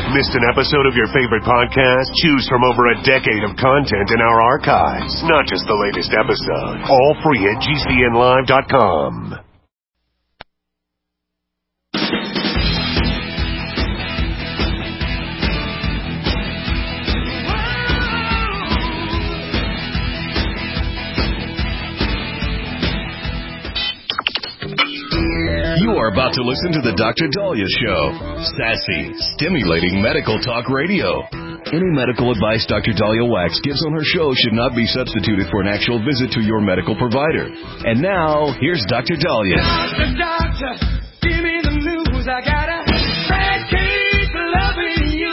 Missed an episode of your favorite podcast? Choose from over a decade of content in our archives. Not just the latest episode. All free at GCNlive.com. You are about to listen to the Dr. Dahlia Show. Sassy, stimulating medical talk radio. Any medical advice Dr. Dahlia Wax gives on her show should not be substituted for an actual visit to your medical provider. And now, here's Dr. Dahlia. Doctor, give me the news. I got a bad case of loving you.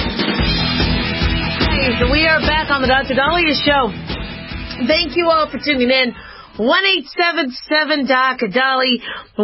Hey, so we are back on the Dr. Dahlia Show. Thank you all for tuning in. 1-877-DOC-DALI,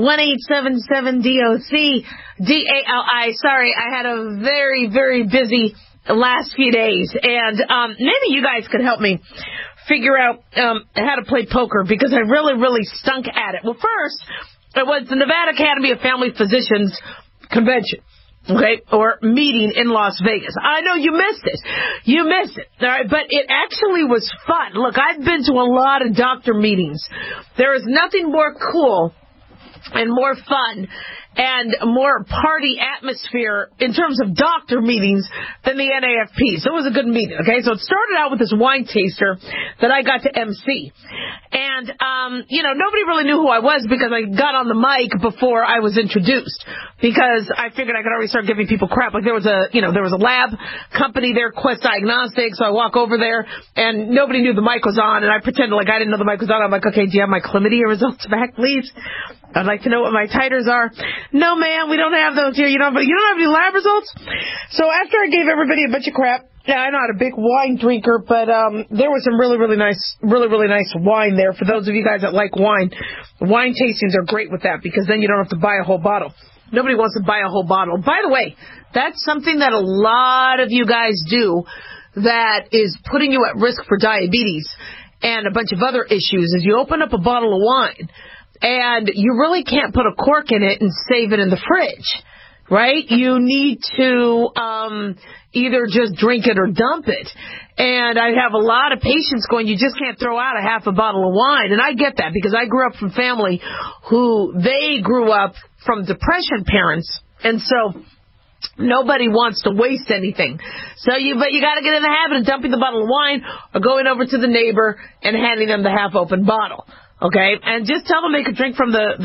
1-877-DOC-DALI. Sorry, I had a very, very busy last few days, and maybe you guys could help me figure out how to play poker, because I really, really stunk at it. Well, first, it was the Nevada Academy of Family Physicians convention. Okay, or meeting in Las Vegas. I know you missed it. You missed it. All right, but it actually was fun. Look, I've been to a lot of doctor meetings. There is nothing more cool and more fun and more party atmosphere in terms of doctor meetings than the NAFP. So it was a good meeting, okay? So it started out with this wine taster that I got to MC. And, nobody really knew who I was because I got on the mic before I was introduced, because I figured I could already start giving people crap. Like there was a lab company there, Quest Diagnostics. So I walk over there and nobody knew the mic was on, and I pretended like I didn't know the mic was on. I'm like, okay, do you have my chlamydia results back, please? I'd like to know what my titers are. No, ma'am, we don't have those here. You don't have any lab results? So after I gave everybody a bunch of crap, yeah, I'm not a big wine drinker, but there was some really, really nice wine there. For those of you guys that like wine tastings are great with that, because then you don't have to buy a whole bottle. Nobody wants to buy a whole bottle. By the way, that's something that a lot of you guys do that is putting you at risk for diabetes and a bunch of other issues, is you open up a bottle of wine, and you really can't put a cork in it and save it in the fridge, right? You need to either just drink it or dump it. And I have a lot of patients going, you just can't throw out a half a bottle of wine. And I get that, because I grew up from family who they grew up from depression parents. And so nobody wants to waste anything. But you got to get in the habit of dumping the bottle of wine or going over to the neighbor and handing them the half-open bottle. Okay, and just tell them they could drink from the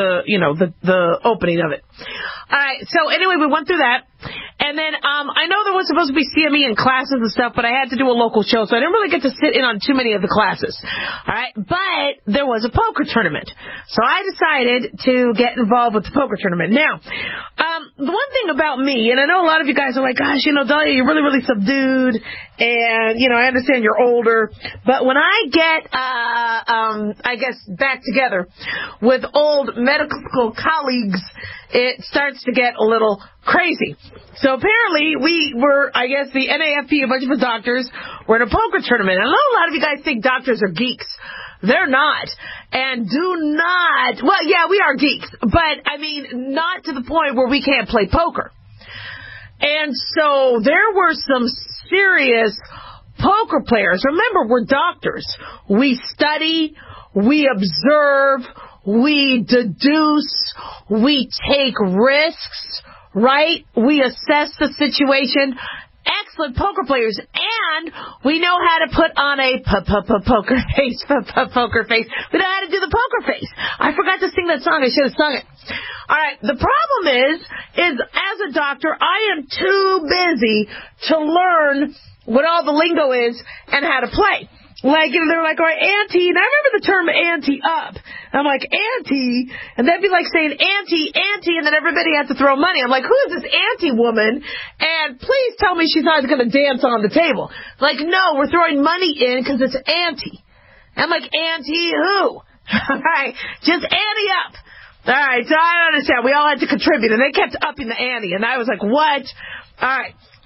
opening of it. All right, so anyway, we went through that. And then I know there was supposed to be CME and classes and stuff, but I had to do a local show, so I didn't really get to sit in on too many of the classes. All right, but there was a poker tournament. So I decided to get involved with the poker tournament. Now, the one thing about me, and I know a lot of you guys are like, gosh, Dahlia, you're really, really subdued, and, I understand you're older, but when I get, back together with old medical school colleagues, it starts to get a little crazy. So apparently we were, the NAFP, a bunch of us doctors, were in a poker tournament. I know a lot of you guys think doctors are geeks. They're not. And we are geeks, but not to the point where we can't play poker. And so there were some serious poker players. Remember, we're doctors. We study, we observe, we deduce, we take risks, right? We assess the situation. Excellent poker players, and we know how to put on a poker face. Poker face. We know how to do the poker face. I forgot to sing that song. I should have sung it. All right. The problem is as a doctor, I am too busy to learn what all the lingo is and how to play. Like, they're like, all right, ante, and I remember the term ante up. I'm like, ante, and that'd be like saying ante, and then everybody has to throw money. I'm like, who is this ante woman? And please tell me she's not going to dance on the table. Like, no, we're throwing money in because it's ante. I'm like, ante who? All right, just ante up. All right, so I don't understand. We all had to contribute, and they kept upping the ante, and I was like, what? All right.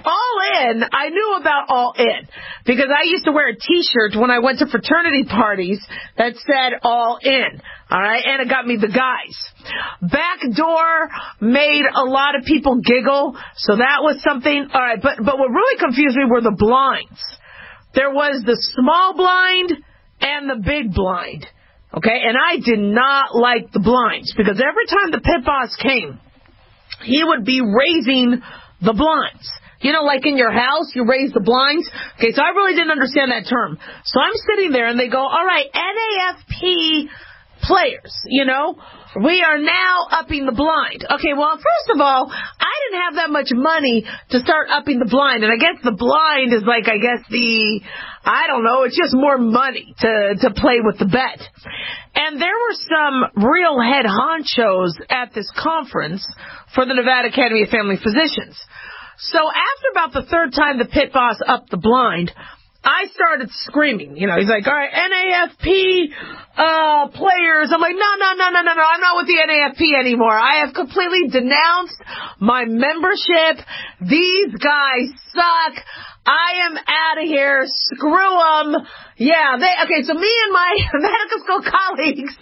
All In, I knew about All In because I used to wear a T-shirt when I went to fraternity parties that said All In. All right, and it got me the guys. Backdoor made a lot of people giggle, so that was something. All right, but what really confused me were the blinds. There was the small blind and the big blind. Okay, and I did not like the blinds because every time the pit boss came, he would be raising the blinds. You know, like in your house, you raise the blinds. Okay, so I really didn't understand that term. So I'm sitting there, and they go, all right, NAFP players, you know, we are now upping the blind. Okay, well, first of all, I didn't have that much money to start upping the blind. And I guess the blind is like, I don't know, it's just more money to play with the bet. And there were some real head honchos at this conference for the Nevada Academy of Family Physicians. So after about the third time the pit boss upped the blind, I started screaming. You know, he's like, all right, NAFP players. I'm like, no, I'm not with the NAFP anymore. I have completely denounced my membership. These guys suck. I am out of here. Screw them. Yeah, okay, so me and my medical school colleagues,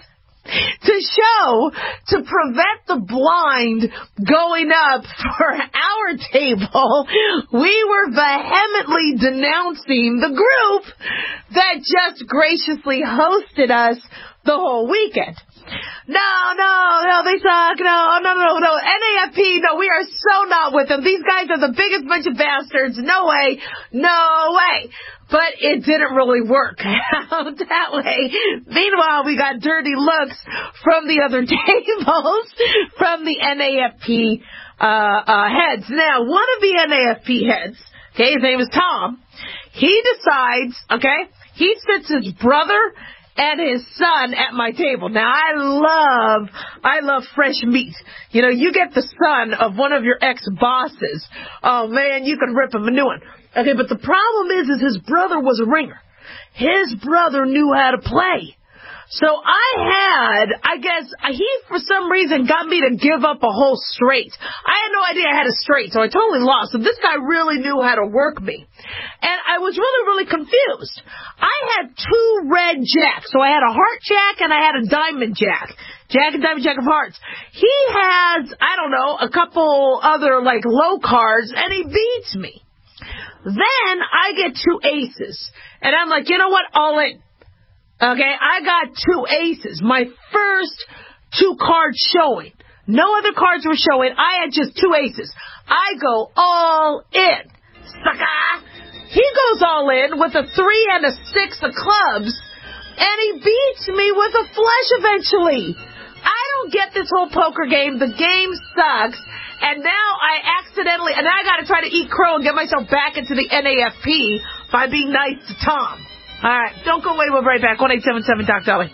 to prevent the blind going up for our table, we were vehemently denouncing the group that just graciously hosted us the whole weekend. No, they suck. No. NAFP, no, we are so not with them. These guys are the biggest bunch of bastards. No way. But it didn't really work out that way. Meanwhile, we got dirty looks from the other tables from the NAFP heads. Now, one of the NAFP heads, okay, his name is Tom, he decides, okay, he sits his brother and his son at my table. Now, I love fresh meat. You know, you get the son of one of your ex-bosses. Oh, man, you can rip him a new one. Okay, but the problem is his brother was a ringer. His brother knew how to play. So I guess, he for some reason got me to give up a whole straight. I had no idea I had a straight, so I totally lost. So this guy really knew how to work me. And I was really confused. I had two red jacks. So I had a heart jack and I had a diamond jack. Jack and diamond jack of hearts. He has, I don't know, a couple other like low cards, and he beats me. Then I get two aces. And I'm like, you know what? All in. Okay, I got two aces. My first two cards showing. No other cards were showing. I had just two aces. I go all in. Sucker! He goes all in with a 3 and a 6 of clubs, and he beats me with a flush eventually. I don't get this whole poker game. The game sucks. And now and I got to try to eat crow and get myself back into the NAFP by being nice to Tom. All right, don't go away. We'll be right back. 1-877 Doc Dolly.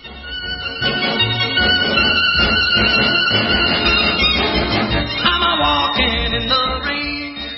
I'm a walking in the rain.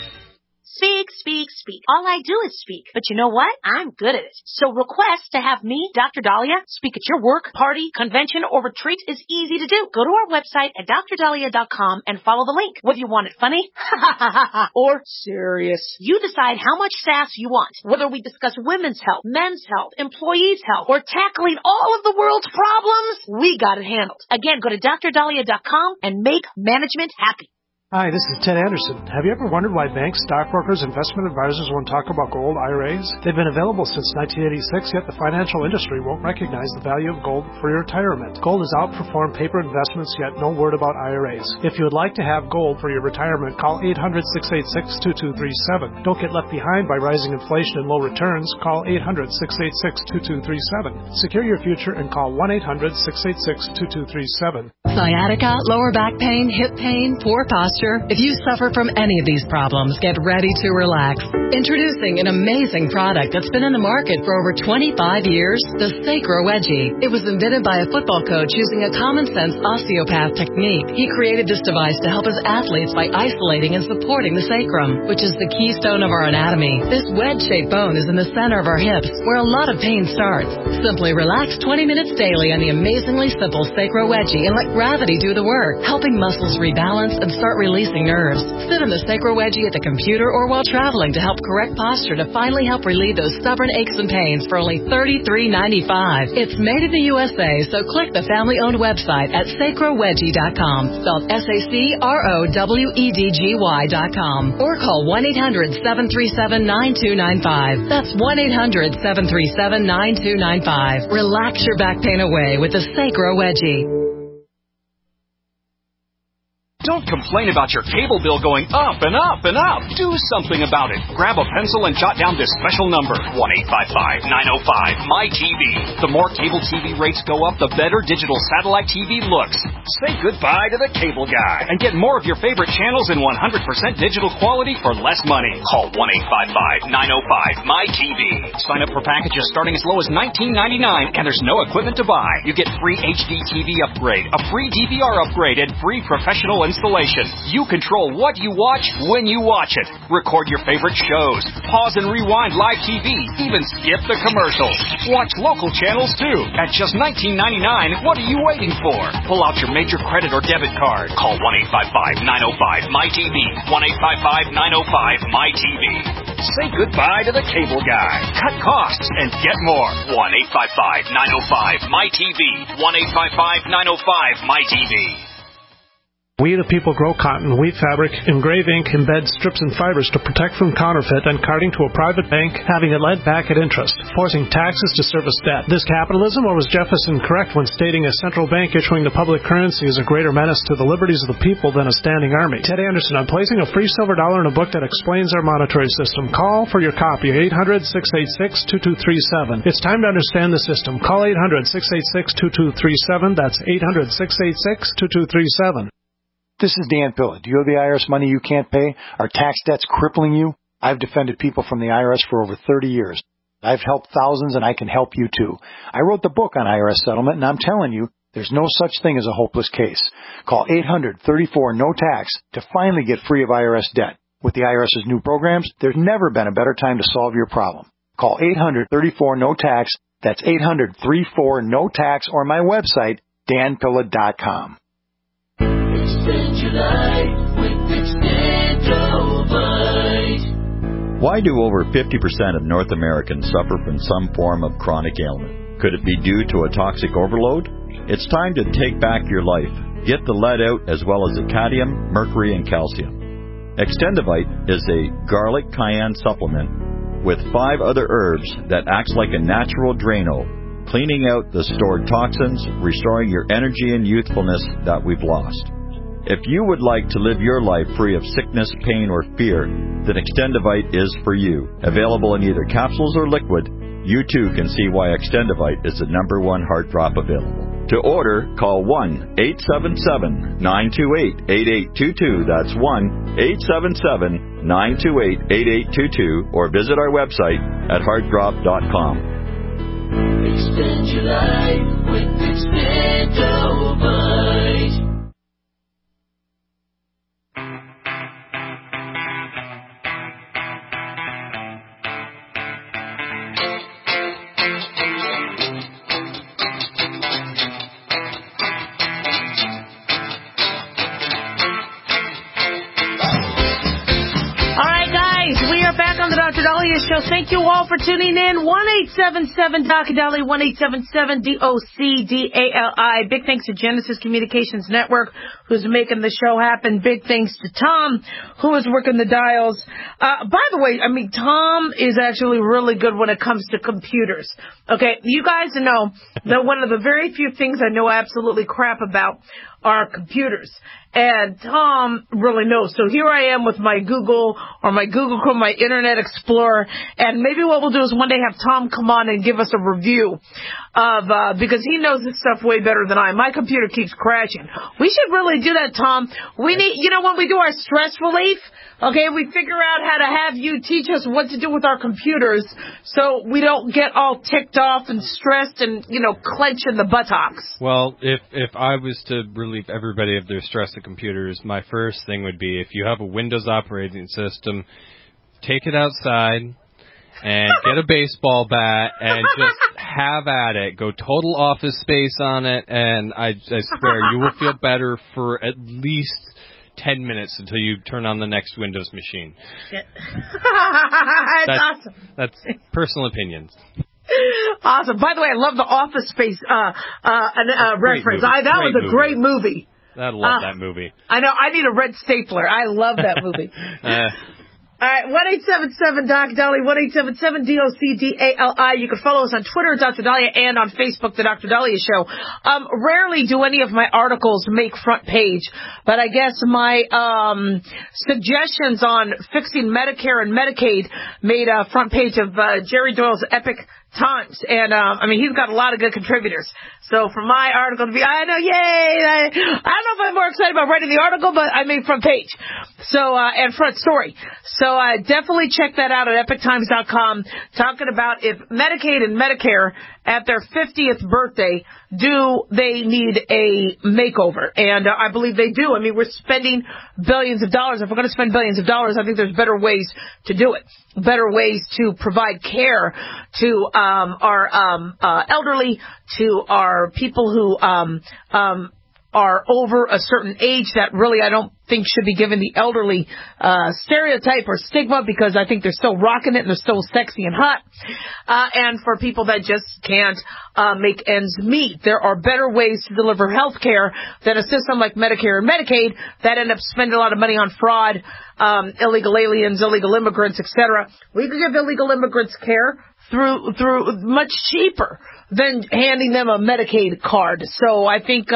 Speak. All I do is speak. But you know what? I'm good at it. So request to have me, Dr. Dahlia, speak at your work, party, convention, or retreat is easy to do. Go to our website at drdahlia.com and follow the link. Whether you want it funny or serious, you decide how much sass you want. Whether we discuss women's health, men's health, employees' health, or tackling all of the world's problems, we got it handled. Again, go to drdahlia.com and make management happy. Hi, this is Ted Anderson. Have you ever wondered why banks, stockbrokers, investment advisors won't talk about gold IRAs? They've been available since 1986, yet the financial industry won't recognize the value of gold for your retirement. Gold has outperformed paper investments, yet no word about IRAs. If you would like to have gold for your retirement, call 800-686-2237. Don't get left behind by rising inflation and low returns. Call 800-686-2237. Secure your future and call 1-800-686-2237. Sciatica, lower back pain, hip pain, poor posture. If you suffer from any of these problems, get ready to relax. Introducing an amazing product that's been in the market for over 25 years, the Sacro Wedgie. It was invented by a football coach using a common-sense osteopath technique. He created this device to help his athletes by isolating and supporting the sacrum, which is the keystone of our anatomy. This wedge-shaped bone is in the center of our hips, where a lot of pain starts. Simply relax 20 minutes daily on the amazingly simple Sacro Wedgie and let gravity do the work, helping muscles rebalance and start releasing nerves. Sit in the Sacro Wedgie at the computer or while traveling to help correct posture to finally help relieve those stubborn aches and pains for only $33.95. It's made in the USA, so click the family-owned website at sacrowedgie.com, spelled SACROWEDGY.com, or call 1-800-737-9295. That's 1-800-737-9295. Relax your back pain away with the Sacro Wedgie. Don't complain about your cable bill going up and up and up. Do something about it. Grab a pencil and jot down this special number, 1-855-905-MY-TV. The more cable TV rates go up, the better digital satellite TV looks. Say goodbye to the cable guy and get more of your favorite channels in 100% digital quality for less money. Call 1-855-905-MY-TV. Sign up for packages starting as low as $19.99, and there's no equipment to buy. You get free HD TV upgrade, a free DVR upgrade, and free professional installation. You control what you watch when you watch it. Record your favorite shows. Pause and rewind live TV. Even skip the commercials. Watch local channels too. At just $19.99, what are you waiting for? Pull out your major credit or debit card. Call 1-855-905-MY-TV. 1-855-905-MY-TV. Say goodbye to the cable guy. Cut costs and get more. 1-855-905-MY-TV. 1-855-905-MY-TV. We the people grow cotton, weave fabric, engrave ink, embed strips and fibers to protect from counterfeit and carting to a private bank, having it lent back at interest, forcing taxes to service debt. This capitalism, or was Jefferson correct when stating a central bank issuing the public currency is a greater menace to the liberties of the people than a standing army? Ted Anderson, I'm placing a free silver dollar in a book that explains our monetary system. Call for your copy, 800-686-2237. It's time to understand the system. Call 800-686-2237. That's 800-686-2237. This is Dan Pilla. Do you have the IRS money you can't pay? Are tax debts crippling you? I've defended people from the IRS for over 30 years. I've helped thousands, and I can help you too. I wrote the book on IRS settlement, and I'm telling you, there's no such thing as a hopeless case. Call 800-34-NO-TAX to finally get free of IRS debt. With the IRS's new programs, there's never been a better time to solve your problem. Call 800-34-NO-TAX. That's 800-34-NO-TAX, or my website, danpilla.com. Extend your life with Extendovite. Why do over 50% of North Americans suffer from some form of chronic ailment? Could it be due to a toxic overload? It's time to take back your life. Get the lead out as well as the cadmium, mercury, and calcium. Extendovite is a garlic cayenne supplement with 5 other herbs that acts like a natural Drano, cleaning out the stored toxins, restoring your energy and youthfulness that we've lost. If you would like to live your life free of sickness, pain, or fear, then Extendovite is for you. Available in either capsules or liquid, you too can see why Extendovite is the #1 heart drop available. To order, call 1-877-928-8822. That's 1-877-928-8822, or visit our website at heartdrop.com. Extend your life with Extendovite. Dr. Dahlia Show. Thank you all for tuning in. 1-877-DOC-DALI, 1-877-DOC-DALI. Big thanks to Genesis Communications Network, who's making the show happen. Big thanks to Tom, who is working the dials. By the way, I mean, Tom is actually really good when it comes to computers. Okay, you guys know that one of the very few things I know absolutely crap about are computers. And Tom really knows. So here I am with my Google or my Google Chrome, my Internet Explorer. And maybe what we'll do is one day have Tom come on and give us a review of, because he knows this stuff way better than I. My computer keeps crashing. We should really do that, Tom. We need, you know, when we do our stress relief, okay, we figure out how to have you teach us what to do with our computers so we don't get all ticked off and stressed and, you know, clenching the buttocks. Well, if I was to relieve everybody of their stress of computers, my first thing would be, if you have a Windows operating system, take it outside and get a baseball bat and just have at it. Go total Office Space on it, and I swear you will feel better for at least 10 minutes until you turn on the next Windows machine. That's awesome. That's personal opinions. Awesome. By the way, I love the Office Space reference. That was a great movie. I love that movie. I know. I need a red stapler. I love that movie. All right, 1-877-DOC-DOLLY, 1-877-DOC-DALI. You can follow us on Twitter, Dr. Dahlia, and on Facebook, The Dr. Dahlia Show. Rarely do any of my articles make front page, but I guess my suggestions on fixing Medicare and Medicaid made a front page of Jerry Doyle's Epic Times. And, he's got a lot of good contributors. So for my article to be, I know, yay! I don't know if I'm more excited about writing the article, but I made front page. So, and front story. So, definitely check that out at epictimes.com, talking about if Medicaid and Medicare at their 50th birthday, do they need a makeover? And I believe they do. I mean, we're spending billions of dollars. If we're going to spend billions of dollars, I think there's better ways to do it. Better ways to provide care to our elderly, to our people who are over a certain age that really I don't think should be given the elderly stereotype or stigma, because I think they're still rocking it and they're still sexy and hot. And for people that just can't make ends meet, there are better ways to deliver health care than a system like Medicare and Medicaid that end up spending a lot of money on fraud, illegal aliens, illegal immigrants, etc. We could give illegal immigrants care through much cheaper than handing them a Medicaid card. So I think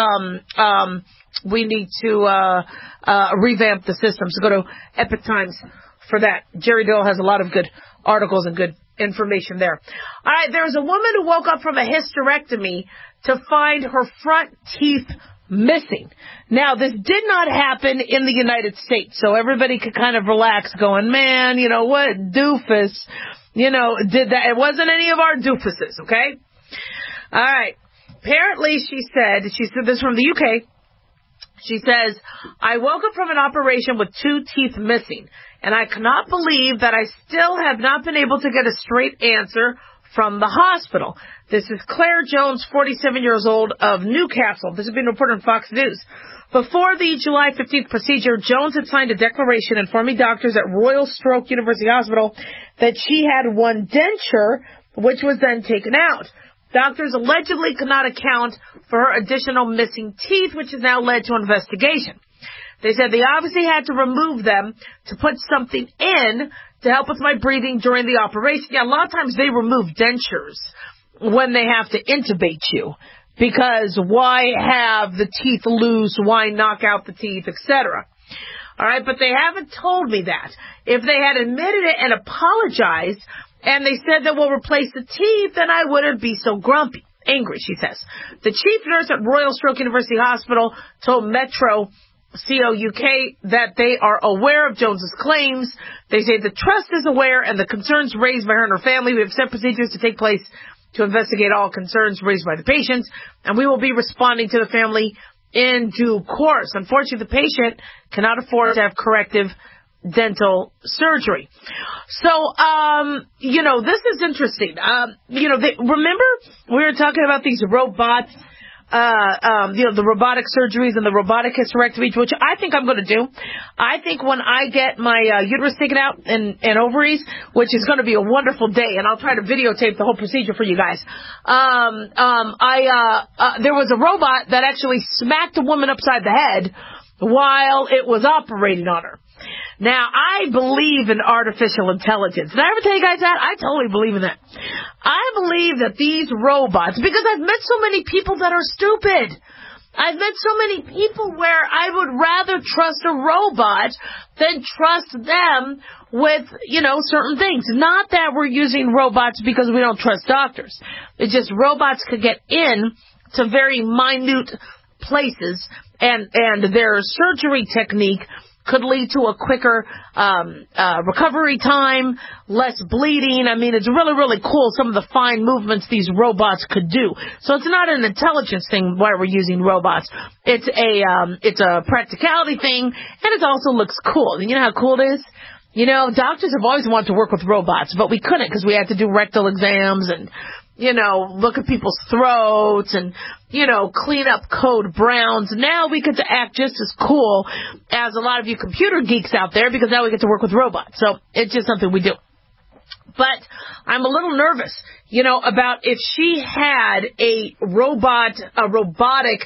we need to revamp the system. So go to Epic Times for that. Jerry Doyle has a lot of good articles and good information there. All right, there's a woman who woke up from a hysterectomy to find her front teeth missing. Now, this did not happen in the United States, so everybody could kind of relax going, man, you know what, doofus, did that. It wasn't any of our doofuses, okay? All right. Apparently, she said this from the UK. She says, I woke up from an operation with 2 teeth missing, and I cannot believe that I still have not been able to get a straight answer from the hospital. This is Claire Jones, 47 years old, of Newcastle. This has been reported on Fox News. Before the July 15th procedure, Jones had signed a declaration informing doctors at Royal Stroke University Hospital that she had 1 denture, which was then taken out. Doctors allegedly could not account for her additional missing teeth, which has now led to investigation. They said they obviously had to remove them to put something in to help with my breathing during the operation. Yeah, a lot of times they remove dentures when they have to intubate you, because why have the teeth loose? Why knock out the teeth, etc.? All right, but they haven't told me that. If they had admitted it and apologized, and they said that we'll replace the teeth, then I wouldn't be so angry, she says. The chief nurse at Royal Stroke University Hospital told Metro COUK that they are aware of Jones's claims. They say the trust is aware and the concerns raised by her and her family. We have set procedures to take place to investigate all concerns raised by the patients, and we will be responding to the family in due course. Unfortunately, the patient cannot afford to have corrective dental surgery. So, this is interesting. Remember we were talking about these robots, the robotic surgeries and the robotic hysterectomies, which I think I'm going to do. I think when I get my uterus taken out and ovaries, which is going to be a wonderful day, and I'll try to videotape the whole procedure for you guys. There was a robot that actually smacked a woman upside the head while it was operating on her. Now, I believe in artificial intelligence. Did I ever tell you guys that? I totally believe in that. I believe that these robots, because I've met so many people that are stupid. I've met so many people where I would rather trust a robot than trust them with, certain things. Not that we're using robots because we don't trust doctors. It's just robots could get in to very minute places, and their surgery technique could lead to a quicker recovery time, less bleeding. I mean, it's really, really cool, some of the fine movements these robots could do. So it's not an intelligence thing why we're using robots. It's a practicality thing, and it also looks cool. And you know how cool it is? You know, doctors have always wanted to work with robots, but we couldn't because we had to do rectal exams and, you know, look at people's throats and, you know, clean up code browns. Now we get to act just as cool as a lot of you computer geeks out there because now we get to work with robots. So it's just something we do. But I'm a little nervous, you know, about if she had a robotic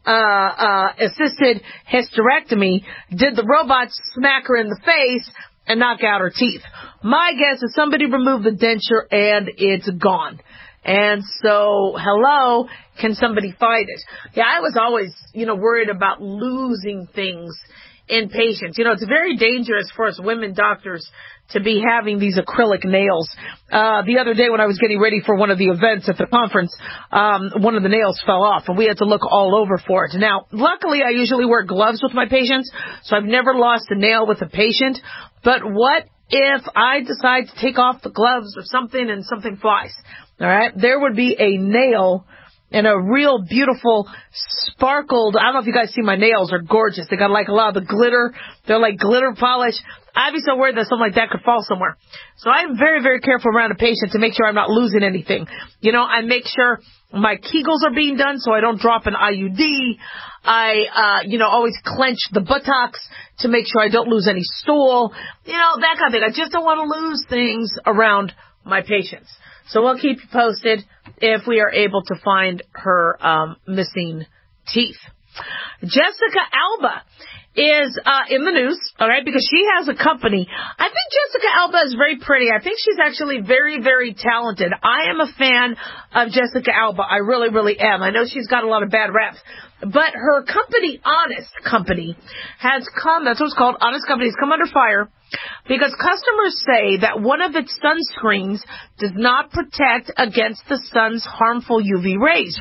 assisted hysterectomy, did the robot smack her in the face and knock out her teeth? My guess is somebody removed the denture and it's gone. And so, hello, can somebody find it? Yeah, I was always, you know, worried about losing things in patients. You know, it's very dangerous for us women doctors to be having these acrylic nails. The other day when I was getting ready for one of the events at the conference, one of the nails fell off and we had to look all over for it. Now, luckily I usually wear gloves with my patients, so I've never lost a nail with a patient. But what if I decide to take off the gloves or something and something flies? All right, there would be a nail and a real beautiful sparkled, I don't know if you guys see my nails, are gorgeous. They got like a lot of the glitter. They're like glitter polish. I'd be so worried that something like that could fall somewhere. So I'm very, very careful around a patient to make sure I'm not losing anything. You know, I make sure my Kegels are being done so I don't drop an IUD. I, always clench the buttocks to make sure I don't lose any stool. You know, that kind of thing. I just don't want to lose things around my patients. So we'll keep you posted if we are able to find her missing teeth. Jessica Alba is in the news, all right, because she has a company. I think Jessica Alba is very pretty. I think she's actually very, very talented. I am a fan of Jessica Alba. I really, really am. I know she's got a lot of bad raps. But her company, Honest Company, has come, that's what it's called, Honest Company, has come under fire because customers say that one of its sunscreens does not protect against the sun's harmful UV rays.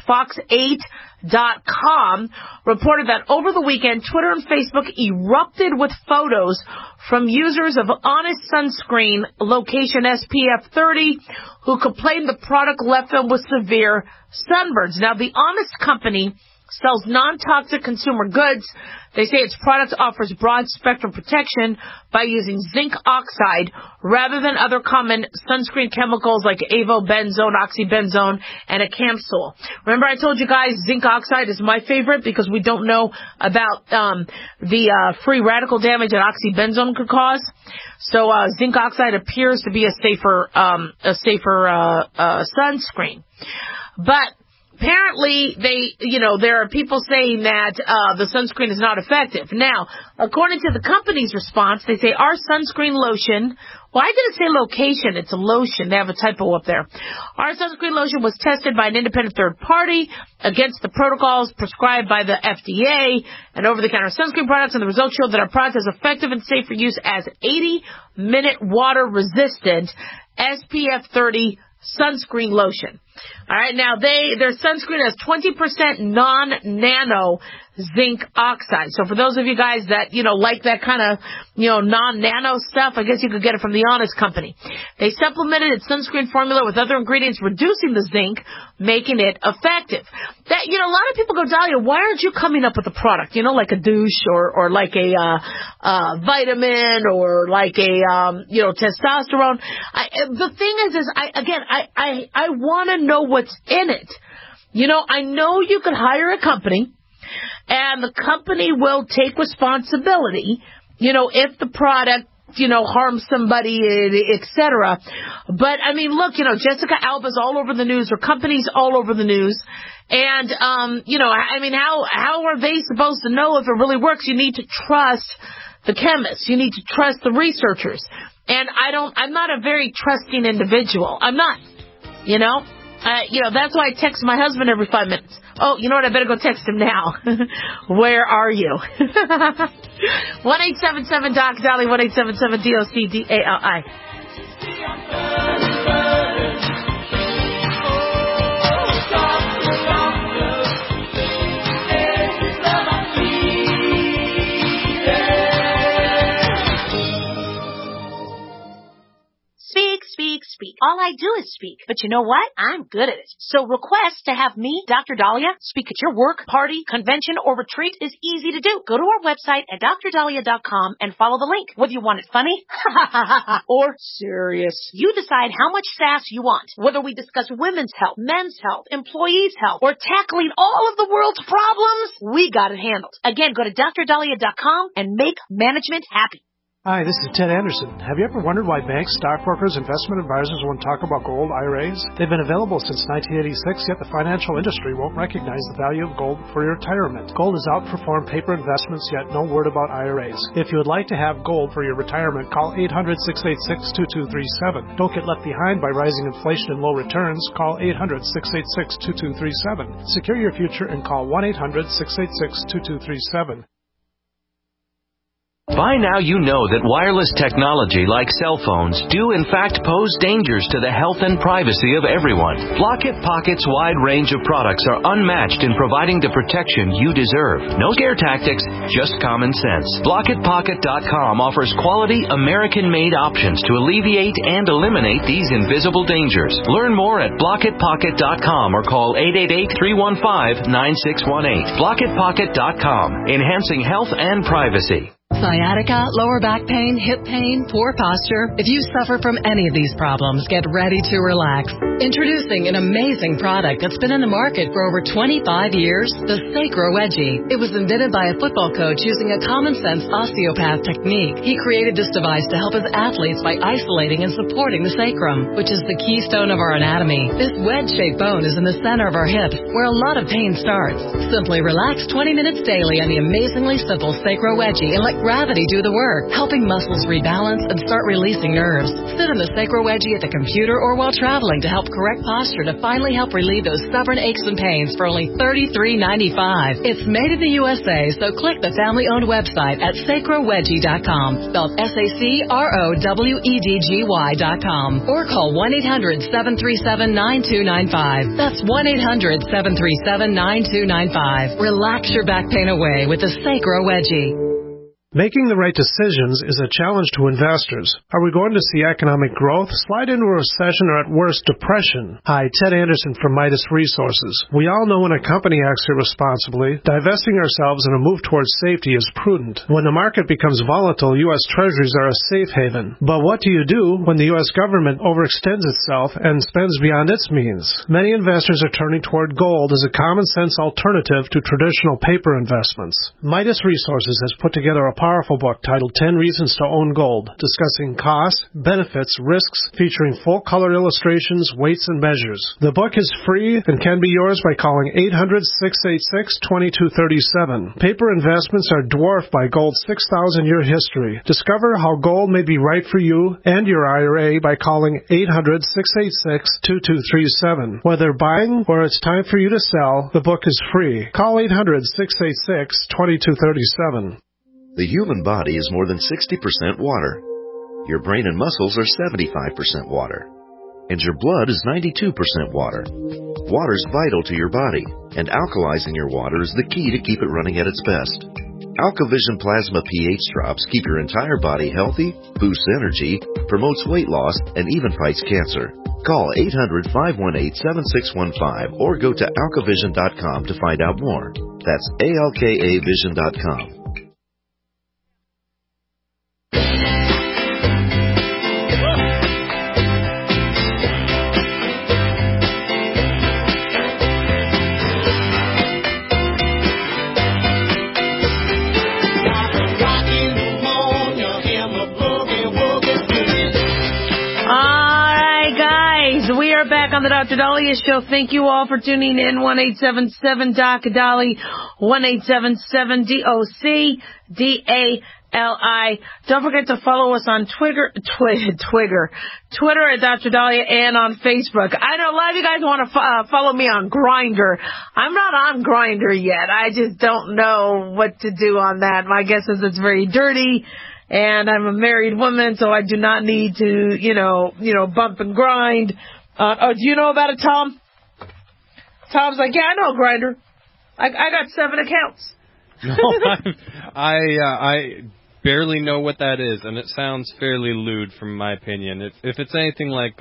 Fox8.com reported that over the weekend, Twitter and Facebook erupted with photos from users of Honest sunscreen location SPF 30 who complained the product left them with severe sunburns. Now, the Honest Company sells non-toxic consumer goods. They say its product offers broad-spectrum protection by using zinc oxide rather than other common sunscreen chemicals like avobenzone, oxybenzone, and a Camsol. Remember I told you guys zinc oxide is my favorite because we don't know about the free radical damage that oxybenzone could cause. So zinc oxide appears to be a safer sunscreen. But apparently, there are people saying that the sunscreen is not effective. Now, according to the company's response, they say our sunscreen lotion, well, I didn't say location, it's a lotion. They have a typo up there. Our sunscreen lotion was tested by an independent third party against the protocols prescribed by the FDA and over-the-counter sunscreen products, and the results showed that our product is effective and safe for use as 80-minute water-resistant SPF 30 sunscreen lotion. All right, now their sunscreen has 20% non-nano zinc oxide. So for those of you guys that, like that kind of, non-nano stuff, I guess you could get it from the Honest Company. They supplemented its sunscreen formula with other ingredients, reducing the zinc, making it effective. That, a lot of people go, Dahlia, why aren't you coming up with a product, like a douche or like a vitamin or like a, testosterone? The thing is I want to know what's in it. I know you could hire a company and the company will take responsibility, if the product, harms somebody, etc. But, look, Jessica Alba's all over the news. Her company's all over the news. And, how are they supposed to know if it really works? You need to trust the chemists. You need to trust the researchers. And I'm not a very trusting individual. I'm not, that's why I text my husband every 5 minutes. Oh, you know what? I better go text him now. Where are you? 1-877-DOC-DALI, 1-877-DOC-DALI. speak. All I do is speak. But you know what? I'm good at it. So request to have me, Dr. Dahlia, speak at your work, party, convention, or retreat is easy to do. Go to our website at drdahlia.com and follow the link. Whether you want it funny or serious, you decide how much sass you want. Whether we discuss women's health, men's health, employees' health, or tackling all of the world's problems, we got it handled. Again, go to drdahlia.com and make management happy. Hi, this is Ted Anderson. Have you ever wondered why banks, stockbrokers, investment advisors won't talk about gold IRAs? They've been available since 1986, yet the financial industry won't recognize the value of gold for your retirement. Gold has outperformed paper investments, yet no word about IRAs. If you would like to have gold for your retirement, call 800-686-2237. Don't get left behind by rising inflation and low returns. Call 800-686-2237. Secure your future and call 1-800-686-2237. By now you know that wireless technology like cell phones do in fact pose dangers to the health and privacy of everyone. Blockit Pocket's wide range of products are unmatched in providing the protection you deserve. No scare tactics, just common sense. BlockitPocket.com offers quality American-made options to alleviate and eliminate these invisible dangers. Learn more at BlockitPocket.com or call 888-315-9618. BlockitPocket.com, enhancing health and privacy. Sciatica, lower back pain, hip pain, poor posture. If you suffer from any of these problems, get ready to relax. Introducing an amazing product that's been in the market for over 25 years, the Sacro Wedgie. It was invented by a football coach using a common-sense osteopath technique. He created this device to help his athletes by isolating and supporting the sacrum, which is the keystone of our anatomy. This wedge-shaped bone is in the center of our hips, where a lot of pain starts. Simply relax 20 minutes daily on the amazingly simple Sacro Wedgie and let gravity do the work, helping muscles rebalance and start releasing nerves. Sit on the Sacro Wedgie at the computer or while traveling to help correct posture to finally help relieve those stubborn aches and pains for only $33.95. It's made in the USA, so click the family-owned website at sacrowedgie.com, spelled SACROWEDGY.com, or call 1-800-737-9295. That's 1-800-737-9295. Relax your back pain away with the Sacro Wedgie. Making the right decisions is a challenge to investors. Are we going to see economic growth, slide into a recession, or at worst, depression? Hi, Ted Anderson from Midas Resources. We all know when a company acts irresponsibly, divesting ourselves in a move towards safety is prudent. When the market becomes volatile, U.S. Treasuries are a safe haven. But what do you do when the U.S. government overextends itself and spends beyond its means? Many investors are turning toward gold as a common-sense alternative to traditional paper investments. Midas Resources has put together a powerful book titled 10 Reasons to Own Gold, discussing costs, benefits, risks, featuring full-color illustrations, weights, and measures. The book is free and can be yours by calling 800-686-2237. Paper investments are dwarfed by gold's 6,000-year history. Discover how gold may be right for you and your IRA by calling 800-686-2237. Whether buying or it's time for you to sell, the book is free. Call 800-686-2237. The human body is more than 60% water. Your brain and muscles are 75% water. And your blood is 92% water. Water is vital to your body, and alkalizing your water is the key to keep it running at its best. AlkaVision Plasma pH drops keep your entire body healthy, boosts energy, promotes weight loss, and even fights cancer. Call 800-518-7615 or go to alkavision.com to find out more. That's ALKAvision.com. Back on the Dr. Dahlia Show. Thank you all for tuning in. 1-877-DOC-DALI, 1-877-DOC-DALI. Don't forget to follow us on Twitter at Dr. Dahlia, and on Facebook. I know a lot of you guys want to follow me on Grindr. I'm not on Grindr yet. I just don't know what to do on that. My guess is it's very dirty. And I'm a married woman, so I do not need to, bump and grind. Do you know about it, Tom? Tom's like, yeah, I know Grindr. I got 7 accounts. No, I barely know what that is, and it sounds fairly lewd from my opinion. If it's anything like,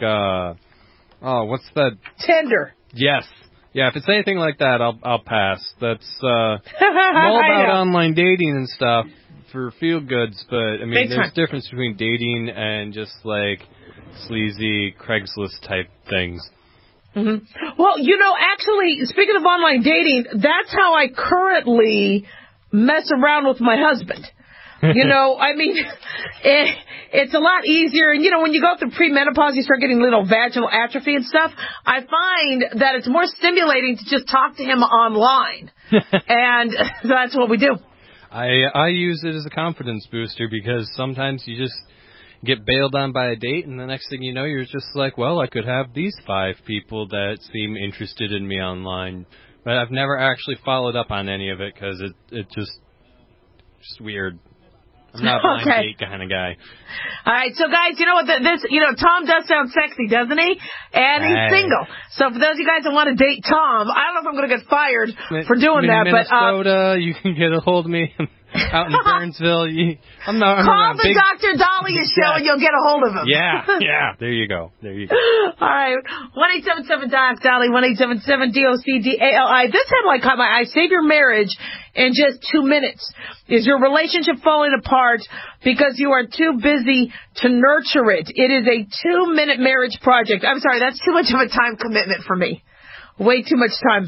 what's that? Tinder. Yes. Yeah, if it's anything like that, I'll pass. That's all about online dating and stuff for feel-goods, but, I mean, there's a difference between dating and just, like, sleazy Craigslist-type things. Mm-hmm. Well, actually, speaking of online dating, that's how I currently mess around with my husband. I mean, it's a lot easier. And, when you go through premenopause, you start getting little vaginal atrophy and stuff. I find that it's more stimulating to just talk to him online. And so that's what we do. I use it as a confidence booster because sometimes you just get bailed on by a date, and the next thing you know, you're just like, well, I could have these 5 people that seem interested in me online. But I've never actually followed up on any of it because it's just weird. I'm not a blind date kind of guy. All right, so guys, you know what? Tom does sound sexy, doesn't he? And he's single. So for those of you guys that want to date Tom, I don't know if I'm going to get fired for doing that. Minnesota, you can get a hold of me. Out in Burnsville, call the Dr. Dahlia show and you'll get a hold of him. Yeah. There you go. All right. 1-877-DOC-DALI, 1-877-DOC-DALI. This headline caught my eye. Save your marriage in just 2 minutes. Is your relationship falling apart because you are too busy to nurture it? It is a 2-minute marriage project. I'm sorry, that's too much of a time commitment for me. Way too much time.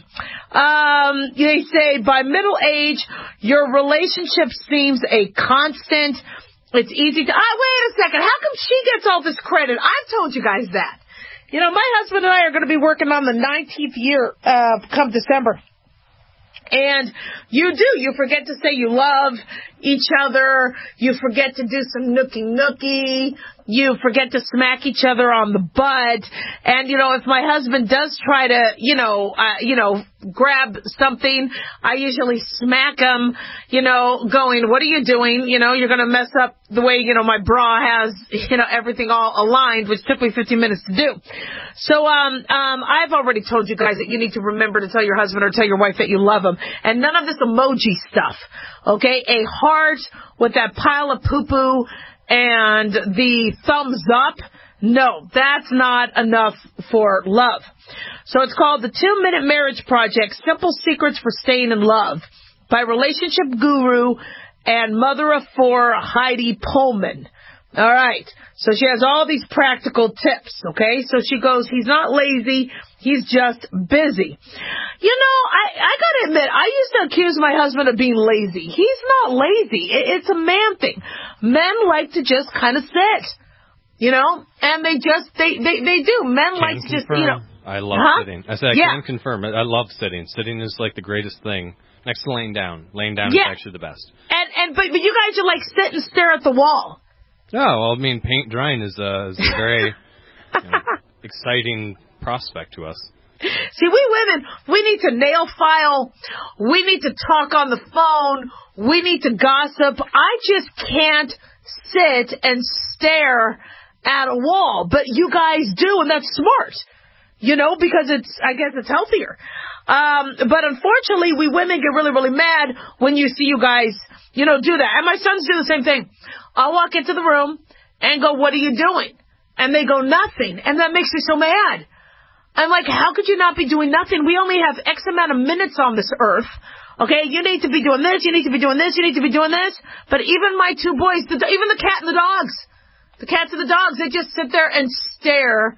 They say by middle age, your relationship seems a constant. It's easy to... wait a second. How come she gets all this credit? I've told you guys that. My husband and I are going to be working on the 19th year come December. And you forget to say you love each other. You forget to do some nookie. You forget to smack each other on the butt. And, if my husband does try to, grab something, I usually smack him, going, what are you doing? You're going to mess up the way, my bra has, everything all aligned, which took me 15 minutes to do. So, I've already told you guys that you need to remember to tell your husband or tell your wife that you love him. And none of this emoji stuff. Okay? A heart with that pile of poo-poo and the thumbs up. No, that's not enough for love. So it's called the 2-Minute Marriage Project, Simple Secrets for Staying in Love by relationship guru and mother of 4, Heidi Pullman. All right. So she has all these practical tips, okay? So she goes, he's not lazy. He's just busy. I got to admit, I used to accuse my husband of being lazy. He's not lazy. It's a man thing. Men like to just kind of sit, and they do. Men like to just, I love sitting. I said I can confirm it. I love sitting. Sitting is like the greatest thing. Next to laying down. Laying down is actually the best. But you guys are like sit and stare at the wall. Oh, well, paint drying is a very exciting prospect to us. See, we women, we need to nail file. We need to talk on the phone. We need to gossip. I just can't sit and stare at a wall. But you guys do, and that's smart. Because I guess it's healthier. But unfortunately, we women get really, really mad when you see you guys, do that. And my sons do the same thing. I'll walk into the room and go, what are you doing? And they go, nothing. And that makes me so mad. I'm like, how could you not be doing nothing? We only have X amount of minutes on this earth. Okay, you need to be doing this, you need to be doing this, you need to be doing this. But even my 2 boys, even the cat and the dogs, they just sit there and stare,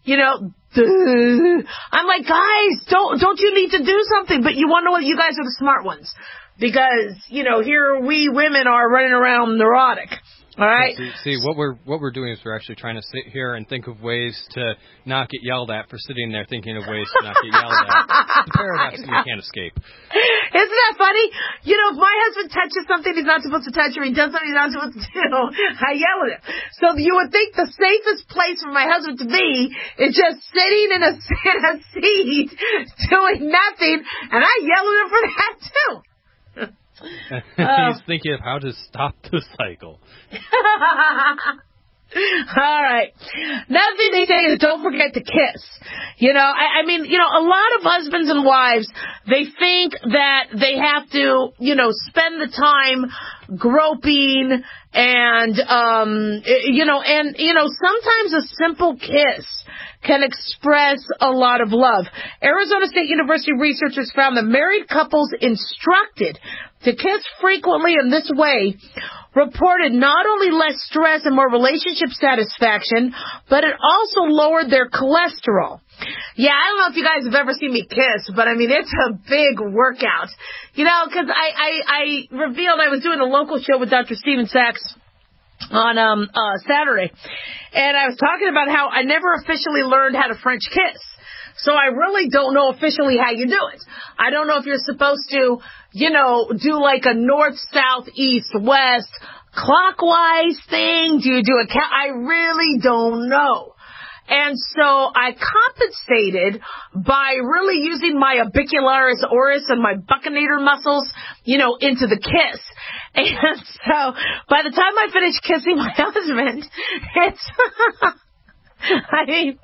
I'm like, guys, don't you need to do something? But you want to know what? You guys are the smart ones. Because, here we women are running around neurotic. All right. See, what we're doing is we're actually trying to sit here and think of ways to not get yelled at for sitting there thinking of ways to not get yelled at. It's a paradox that we can't escape. Isn't that funny? If my husband touches something he's not supposed to touch or he does something he's not supposed to do, I yell at him. So you would think the safest place for my husband to be is just sitting in a seat doing nothing, and I yell at him for that too. He's thinking of how to stop the cycle. All right. Another thing they say is don't forget to kiss. You know, I mean, you know, a lot of husbands and wives, they think that they have to, you know, spend the time groping and, sometimes a simple kiss can express a lot of love. Arizona State University researchers found that married couples instructed to kiss frequently in this way reported not only less stress and more relationship satisfaction, but it also lowered their cholesterol. Yeah, I don't know if you guys have ever seen me kiss, but I mean, it's a big workout. You know, because I revealed I was doing a local show with Dr. Stephen Sachs on Saturday, and I was talking about how I never officially learned how to French kiss. So I really don't know officially how you do it. I don't know if you're supposed to, you know, do like a north, south, east, west, clockwise thing. Do you do I really don't know. And so I compensated by really using my orbicularis oris and my buccinator muscles, you know, into the kiss. And so by the time I finished kissing my husband, it's, I mean,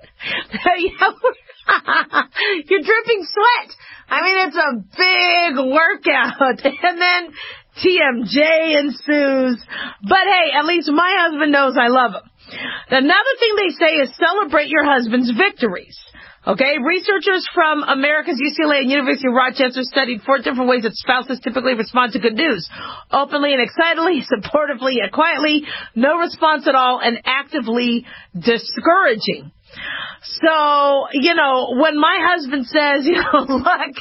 you're dripping sweat. I mean, it's a big workout. And then TMJ ensues. But hey, at least my husband knows I love him. Another thing they say is celebrate your husband's victories. Okay, researchers from America's UCLA and University of Rochester studied 4 different ways that spouses typically respond to good news. Openly and excitedly, supportively and quietly, no response at all, and actively discouraging. So, you know, when my husband says, you know, look,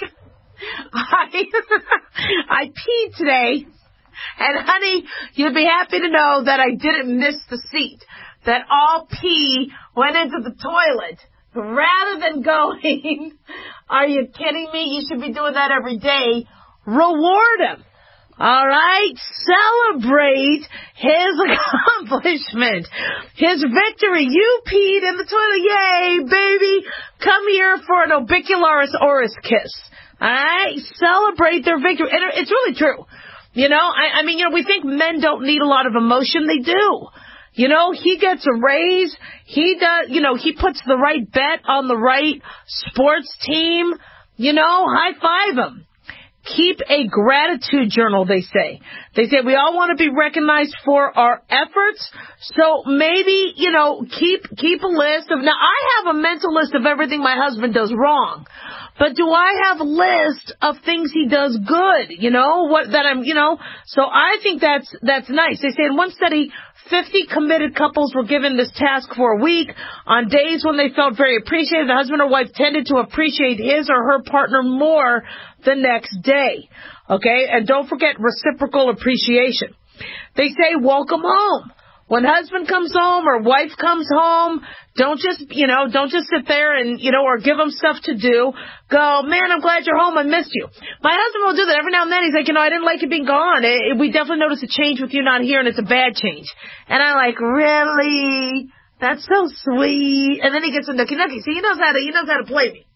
I peed today, and honey, you'd be happy to know that I didn't miss the seat, that all pee went into the toilet. Rather than going, are you kidding me? You should be doing that every day. Reward him. All right? Celebrate his accomplishment, his victory. You peed in the toilet. Yay, baby. Come here for an orbicularis oris kiss. All right? Celebrate their victory. And it's really true. You know, I mean, you know, we think men don't need a lot of emotion. They do. You know, he gets a raise. He does, you know, he puts the right bet on the right sports team. You know, high five him. Keep a gratitude journal, they say. They say we all want to be recognized for our efforts. So maybe, you know, keep a list of, now I have a mental list of everything my husband does wrong. But do I have a list of things he does good? You know, so I think that's nice. They say in one study, 50 committed couples were given this task for a week. On days when they felt very appreciated, the husband or wife tended to appreciate his or her partner more the next day. Okay? And don't forget reciprocal appreciation. They say welcome home. When husband comes home or wife comes home, don't just sit there and, you know, or give them stuff to do. Go, man, I'm glad you're home. I missed you. My husband will do that every now and then. He's like, you know, I didn't like you being gone. We definitely noticed a change with you not here, and it's a bad change. And I'm like, really? That's so sweet. And then he gets a nookie-nookie. See, he knows how to play me.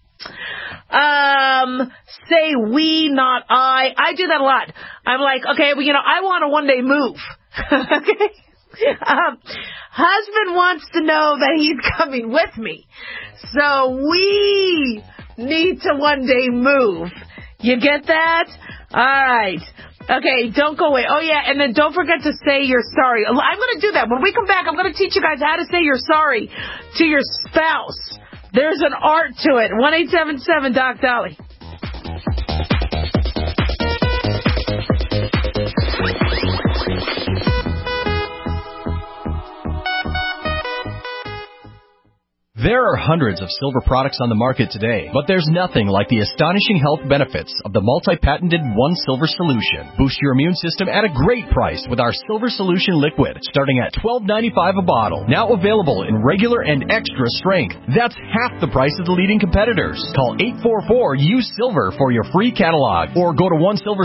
Say we, not I. I do that a lot. I'm like, okay, well, you know, I want a one-day move. Okay? Husband wants to know that he's coming with me. So we need to one day move. You get that? All right. Okay, don't go away. Oh, yeah, and then don't forget to say you're sorry. I'm going to do that. When we come back, I'm going to teach you guys how to say you're sorry to your spouse. There's an art to it. 1-877-DOC-DOLLY. There are hundreds of silver products on the market today, but there's nothing like the astonishing health benefits of the multi-patented One Silver Solution. Boost your immune system at a great price with our Silver Solution Liquid, starting at $12.95 a bottle. Now available in regular and extra strength. That's half the price of the leading competitors. Call 844-USE-SILVER for your free catalog, or go to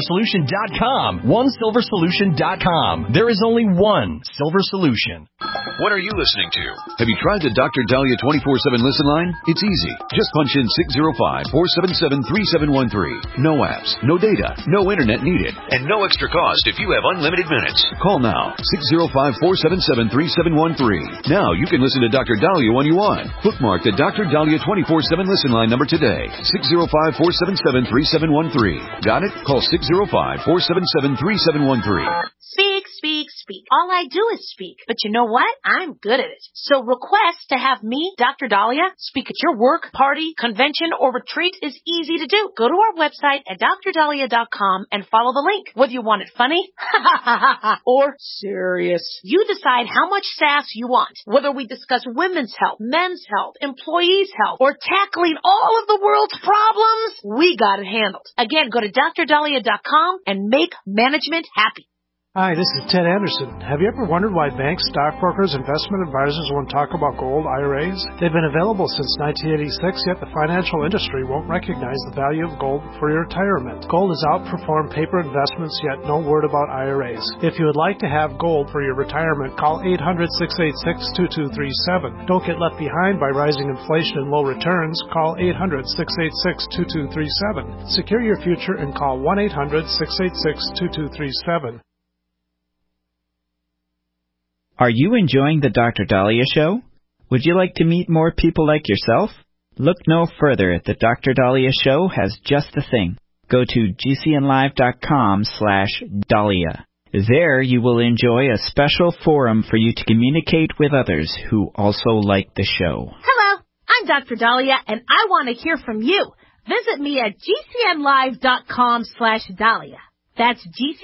OneSilverSolution.com. OneSilverSolution.com. There is only one Silver Solution. What are you listening to? Have you tried the Dr. Dahlia 24/7 listen line? It's easy. Just punch in 605-477-3713. No apps, no data, no internet needed, and no extra cost if you have unlimited minutes. Call now, 605-477-3713. Now you can listen to Dr. Dahlia when you want. Bookmark the Dr. Dahlia 24/7 listen line number today, 605-477-3713. Got it? Call 605-477-3713. Speak. All I do is speak. But you know what? I'm good at it. So request to have me, Dr. Dahlia, speak at your work, party, convention, or retreat is easy to do. Go to our website at drdahlia.com and follow the link. Whether you want it funny or serious, you decide how much sass you want. Whether we discuss women's health, men's health, employees' health, or tackling all of the world's problems, we got it handled. Again, go to drdahlia.com and make management happy. Hi, this is Ted Anderson. Have you ever wondered why banks, stockbrokers, investment advisors won't talk about gold IRAs? They've been available since 1986, yet the financial industry won't recognize the value of gold for your retirement. Gold has outperformed paper investments, yet no word about IRAs. If you would like to have gold for your retirement, call 800-686-2237. Don't get left behind by rising inflation and low returns. Call 800-686-2237. Secure your future and call 1-800-686-2237. Are you enjoying the Dr. Dahlia Show? Would you like to meet more people like yourself? Look no further. The Dr. Dahlia Show has just the thing. Go to gcnlive.com/Dahlia. There you will enjoy a special forum for you to communicate with others who also like the show. Hello, I'm Dr. Dahlia, and I want to hear from you. Visit me at gcnlive.com/Dahlia. That's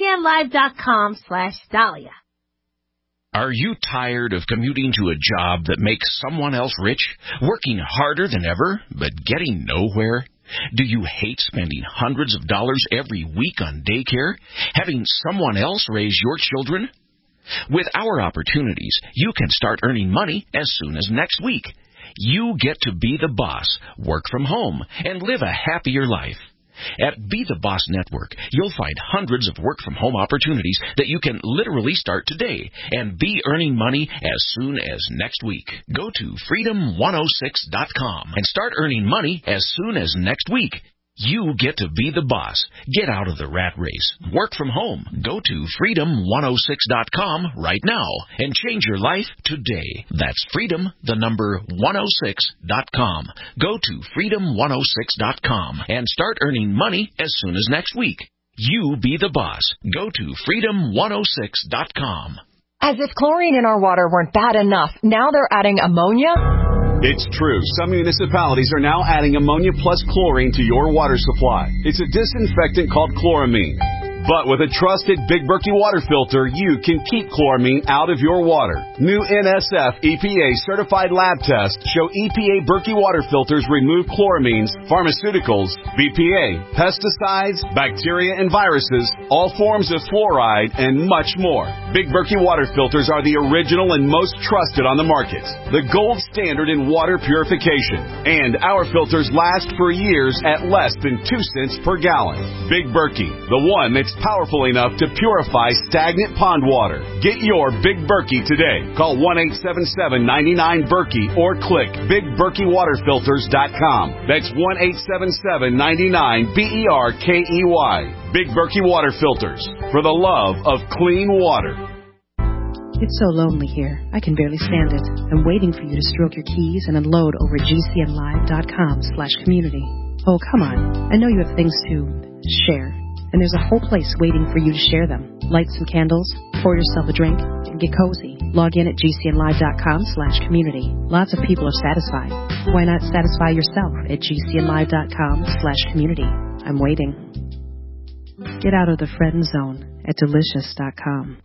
gcnlive.com/Dahlia. Are you tired of commuting to a job that makes someone else rich, working harder than ever, but getting nowhere? Do you hate spending hundreds of dollars every week on daycare, having someone else raise your children? With our opportunities, you can start earning money as soon as next week. You get to be the boss, work from home, and live a happier life. At Be the Boss Network, you'll find hundreds of work-from-home opportunities that you can literally start today and be earning money as soon as next week. Go to freedom106.com and start earning money as soon as next week. You get to be the boss. Get out of the rat race. Work from home. Go to freedom106.com right now and change your life today. That's freedom106.com. Go to freedom106.com and start earning money as soon as next week. You be the boss. Go to freedom106.com. As if chlorine in our water weren't bad enough, now they're adding ammonia? It's true. Some municipalities are now adding ammonia plus chlorine to your water supply. It's a disinfectant called chloramine. But with a trusted Big Berkey water filter, you can keep chloramine out of your water. New NSF EPA certified lab tests show EPA Berkey water filters remove chloramines, pharmaceuticals, BPA, pesticides, bacteria and viruses, all forms of fluoride, and much more. Big Berkey water filters are the original and most trusted on the market. The gold standard in water purification. And our filters last for years at less than 2 cents per gallon. Big Berkey, the one that's powerful enough to purify stagnant pond water. Get your Big Berkey today. Call 1-877-99-BERKEY or click BigBerkeyWaterFilters.com. That's 1-877-99-BERKEY. Big Berkey Water Filters, for the love of clean water. It's so lonely here. I can barely stand it. I'm waiting for you to stroke your keys and unload over gcnlive.com/community. Oh, come on. I know you have things to share. And there's a whole place waiting for you to share them. Light some candles, pour yourself a drink, and get cozy. Log in at gcnlive.com/community. Lots of people are satisfied. Why not satisfy yourself at gcnlive.com/community? I'm waiting. Get out of the friend zone at delicious.com.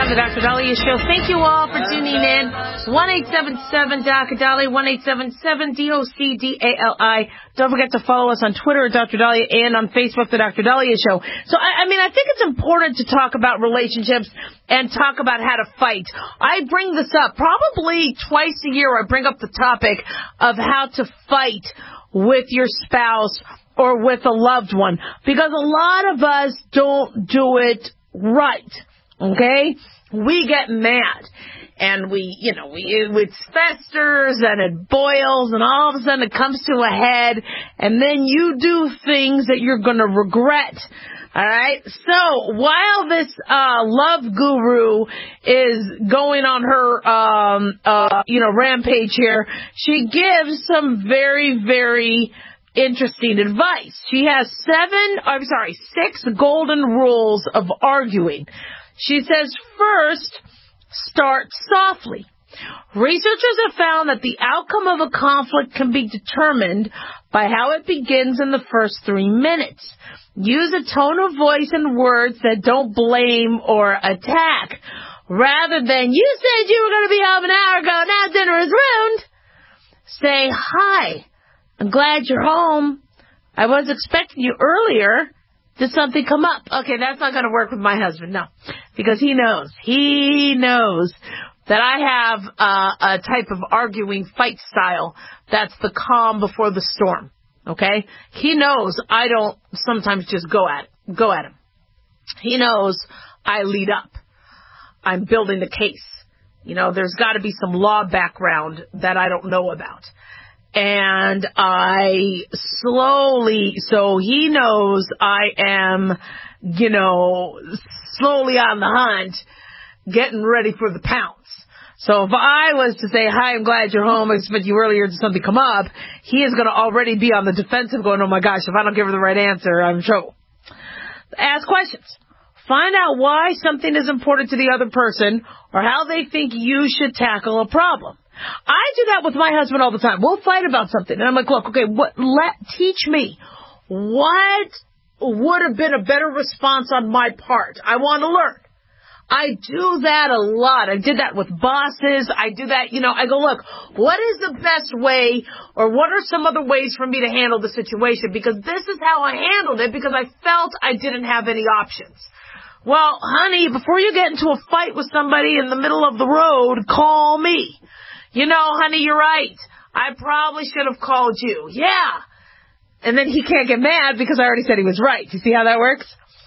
the Dr. Dahlia Show. Thank you all for tuning in. 1-877-Dr. Dahlia, 1-877-DOCDALI. Don't forget to follow us on Twitter at Dr. Dahlia and on Facebook, The Dr. Dahlia Show. So, I think it's important to talk about relationships and talk about how to fight. I bring this up probably twice a year. I bring up the topic of how to fight with your spouse or with a loved one, because a lot of us don't do it right, okay? We get mad, and it festers, and it boils, and all of a sudden it comes to a head, and then you do things that you're going to regret. All right. So while this love guru is going on her rampage here, she gives some very, very interesting advice. She has 6 golden rules of arguing. She says, first, start softly. Researchers have found that the outcome of a conflict can be determined by how it begins in the first 3 minutes. Use a tone of voice and words that don't blame or attack. Rather than, you said you were going to be home an hour ago, now dinner is ruined. Say, hi, I'm glad you're home. I was expecting you earlier. Did something come up? Okay, that's not going to work with my husband, no. Because he knows that I have a type of arguing fight style that's the calm before the storm. Okay? He knows I don't sometimes just go at him. He knows I lead up. I'm building the case. There's got to be some law background that I don't know about. And so he knows I am, slowly on the hunt, getting ready for the pounce. So if I was to say, hi, I'm glad you're home, I expect you earlier, did something come up, he is going to already be on the defensive going, oh my gosh, if I don't give her the right answer, I'm in trouble. Ask questions. Find out why something is important to the other person or how they think you should tackle a problem. I do that with my husband all the time. We'll fight about something. And I'm like, look, okay, teach me. What would have been a better response on my part? I want to learn. I do that a lot. I did that with bosses. I do that, I go, look, what is the best way or what are some other ways for me to handle the situation? Because this is how I handled it because I felt I didn't have any options. Well, honey, before you get into a fight with somebody in the middle of the road, call me. Honey, you're right. I probably should have called you. Yeah. And then he can't get mad because I already said he was right. You see how that works?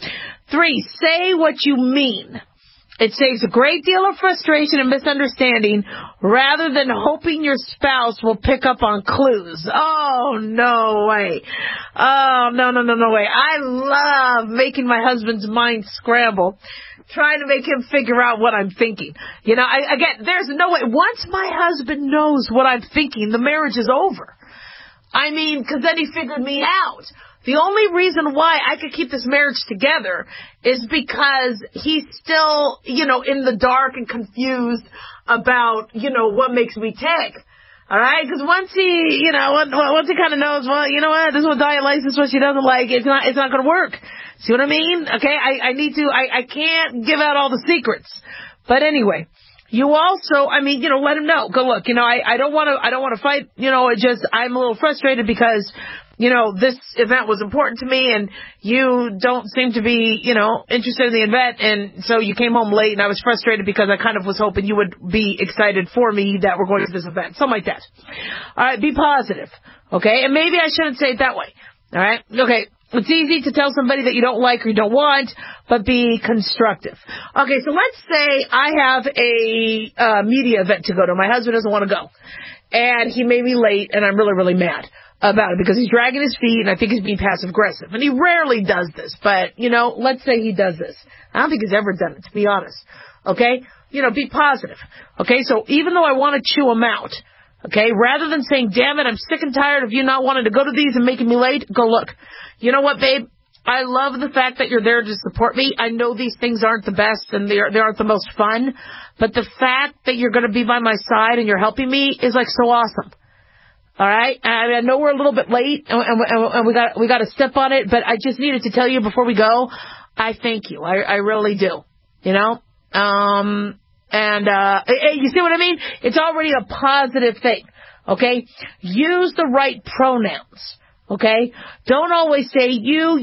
3, say what you mean. It saves a great deal of frustration and misunderstanding rather than hoping your spouse will pick up on clues. Oh, no way. Oh, no way. I love making my husband's mind scramble, trying to make him figure out what I'm thinking. There's no way. Once my husband knows what I'm thinking, the marriage is over. Because then he figured me out. The only reason why I could keep this marriage together is because he's still, in the dark and confused about, what makes me tick. All right? Because once he kind of knows, well, you know what, this is what Dahlia likes, this is what she doesn't like, it's not going to work. See what I mean? Okay? I can't give out all the secrets. But anyway. You also, let him know. Go look, I don't want to fight, I'm a little frustrated because, this event was important to me and you don't seem to be, interested in the event. And so you came home late and I was frustrated because I kind of was hoping you would be excited for me that we're going to this event. Something like that. All right. Be positive. Okay. And maybe I shouldn't say it that way. All right. Okay. It's easy to tell somebody that you don't like or you don't want, but be constructive. Okay, so let's say I have a media event to go to. My husband doesn't want to go. And he made me late, and I'm really, really mad about it because he's dragging his feet, and I think he's being passive-aggressive. And he rarely does this, but, let's say he does this. I don't think he's ever done it, to be honest. Okay? Be positive. Okay, so even though I want to chew him out, okay, rather than saying, damn it, I'm sick and tired of you not wanting to go to these and making me late, go look. You know what, babe? I love the fact that you're there to support me. I know these things aren't the best and they aren't the most fun, but the fact that you're going to be by my side and you're helping me is like so awesome. All right? I know we're a little bit late and we got to step on it, but I just needed to tell you before we go, I thank you. I really do. And you see what I mean? It's already a positive thing. Okay? Use the right pronouns. Okay? Don't always say you,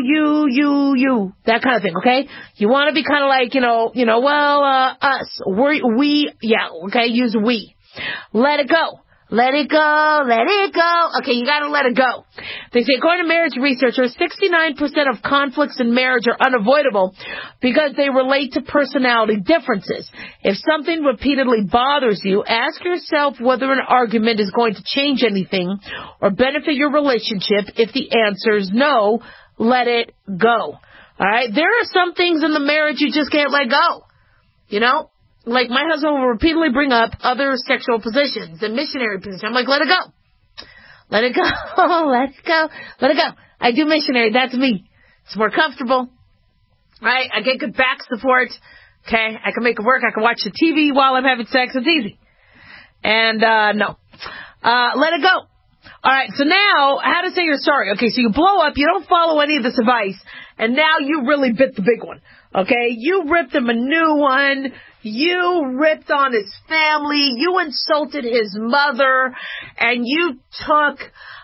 that kind of thing, okay? You want to be kind of like, us, we, yeah, okay? Use we. Let it go. Let it go, let it go. Okay, you gotta let it go. They say, according to marriage researchers, 69% of conflicts in marriage are unavoidable because they relate to personality differences. If something repeatedly bothers you, ask yourself whether an argument is going to change anything or benefit your relationship. If the answer is no, let it go. Alright? There are some things in the marriage you just can't let go. You know? Like, my husband will repeatedly bring up other sexual positions and missionary positions. I'm like, let it go. Let it go. Let it go. Let it go. I do missionary. That's me. It's more comfortable. Right? I get good back support. Okay? I can make it work. I can watch the TV while I'm having sex. It's easy. And, no. Let it go. Alright, so now, how to say you're sorry. Okay, so you blow up, you don't follow any of this advice, and now you really bit the big one. Okay? You ripped him a new one. You ripped on his family. You insulted his mother. And you took,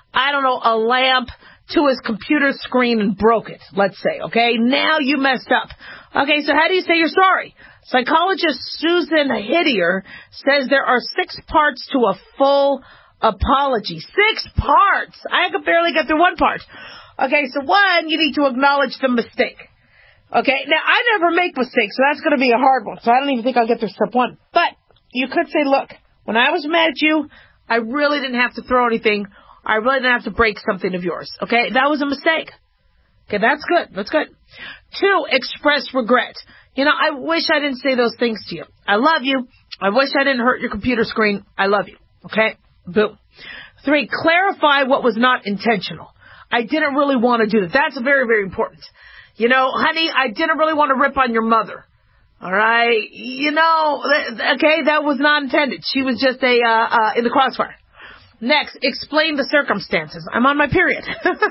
a lamp to his computer screen and broke it, let's say. Okay? Now you messed up. Okay, so how do you say you're sorry? Psychologist Susan Hidier says there are 6 parts to a full apology. 6 parts! I could barely get through one part. Okay, so 1, you need to acknowledge the mistake. Okay, now I never make mistakes, so that's going to be a hard one. So I don't even think I'll get through step 1. But you could say, look, when I was mad at you, I really didn't have to throw anything. I really didn't have to break something of yours. Okay, that was a mistake. Okay, that's good. That's good. 2, express regret. I wish I didn't say those things to you. I love you. I wish I didn't hurt your computer screen. I love you. Okay, boom. 3, clarify what was not intentional. I didn't really want to do that. That's very, very important. Honey, I didn't really want to rip on your mother. All right? Okay, that was not intended. She was just in the crossfire. Next, explain the circumstances. I'm on my period.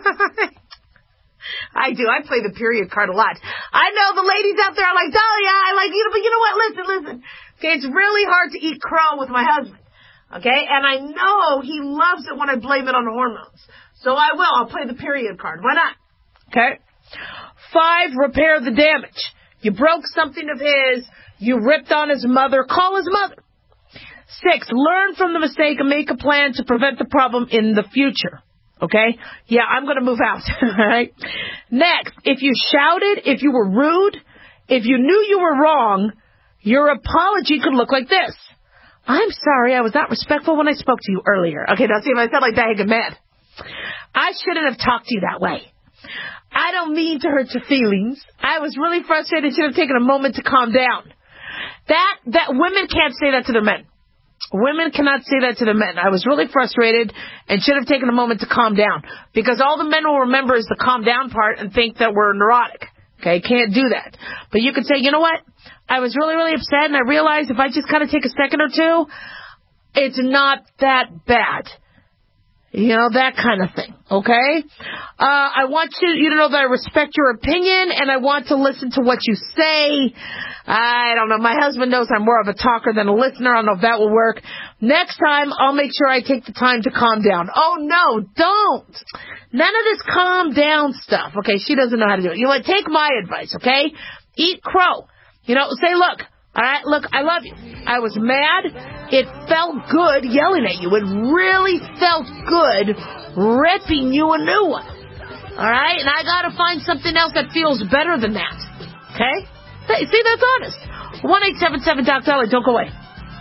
I do. I play the period card a lot. I know the ladies out there are like, Dahlia, I like you, but you know what? Listen. Okay, it's really hard to eat crow with my husband. Okay? And I know he loves it when I blame it on the hormones. So I will. I'll play the period card. Why not? Okay? 5, repair the damage. You broke something of his. You ripped on his mother. Call his mother. 6, learn from the mistake and make a plan to prevent the problem in the future. Okay? Yeah, I'm going to move out. Alright? Next, if you shouted, if you were rude, if you knew you were wrong, your apology could look like this. I'm sorry, I was not respectful when I spoke to you earlier. Okay, now see, if I said like that, I get mad. I shouldn't have talked to you that way. I don't mean to hurt your feelings. I was really frustrated. Should have taken a moment to calm down. That women can't say that to their men. Women cannot say that to their men. I was really frustrated and should have taken a moment to calm down. Because all the men will remember is the calm down part and think that we're neurotic. Okay, can't do that. But you could say, you know what? I was really, really upset and I realized if I just kind of take a second or two, it's not that bad. That kind of thing, okay? I want you to know that I respect your opinion, and I want to listen to what you say. I don't know. My husband knows I'm more of a talker than a listener. I don't know if that will work. Next time, I'll make sure I take the time to calm down. Oh, no, don't. None of this calm down stuff, okay? She doesn't know how to do it. Take my advice, okay? Eat crow. Say, look. All right, look, I love you. I was mad. It felt good yelling at you. It really felt good ripping you a new one. All right, and I got to find something else that feels better than that. Okay? See, that's honest. 1-877-DOC-DOLLAR. Don't go away.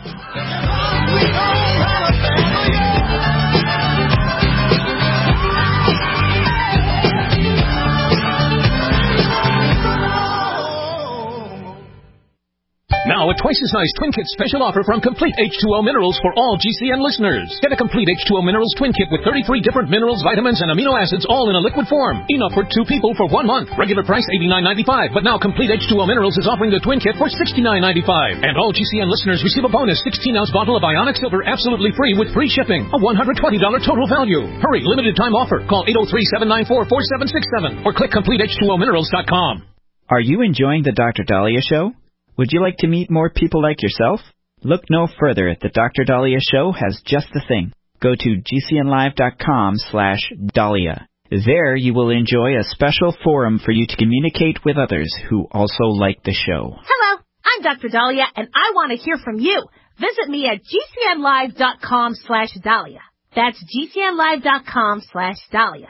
Now, a twice-as-nice Twin Kit special offer from Complete H2O Minerals for all GCN listeners. Get a Complete H2O Minerals Twin Kit with 33 different minerals, vitamins, and amino acids all in a liquid form. Enough for 2 people for 1 month. Regular price $89.95, but now Complete H2O Minerals is offering the Twin Kit for $69.95. And all GCN listeners receive a bonus 16-ounce bottle of Ionic Silver absolutely free with free shipping. A $120 total value. Hurry, limited time offer. Call 803-794-4767 or click CompleteH2OMinerals.com. Are you enjoying the Dr. Dahlia Show? Would you like to meet more people like yourself? Look no further. The Dr. Dahlia Show has just the thing. Go to gcnlive.com/Dahlia. There you will enjoy a special forum for you to communicate with others who also like the show. Hello, I'm Dr. Dahlia, and I want to hear from you. Visit me at gcnlive.com/Dahlia. That's gcnlive.com/Dahlia.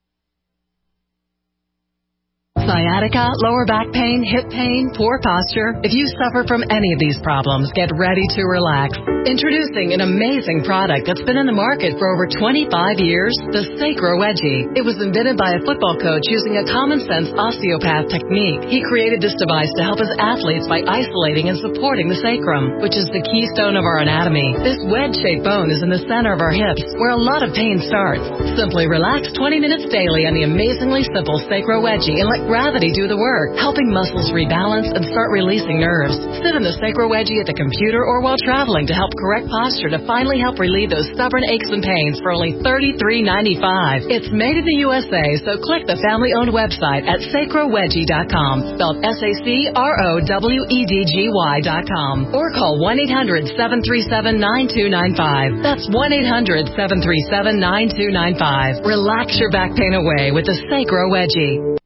Sciatica, lower back pain, hip pain, poor posture. If you suffer from any of these problems, get ready to relax. Introducing an amazing product that's been in the market for over 25 years, the Sacro Wedgie. It was invented by a football coach using a common-sense osteopath technique. He created this device to help his athletes by isolating and supporting the sacrum, which is the keystone of our anatomy. This wedge-shaped bone is in the center of our hips, where a lot of pain starts. Simply relax 20 minutes daily on the amazingly simple Sacro Wedgie and let gravity do the work, helping muscles rebalance and start releasing nerves. Sit in the Sacro Wedgie at the computer or while traveling to help correct posture to finally help relieve those stubborn aches and pains for only $33.95. It's made in the USA, so click the family-owned website at sacrowedgie.com, spelled SACROWEDGY.com, or call 1-800-737-9295. That's 1-800-737-9295. Relax your back pain away with the Sacro Wedgie.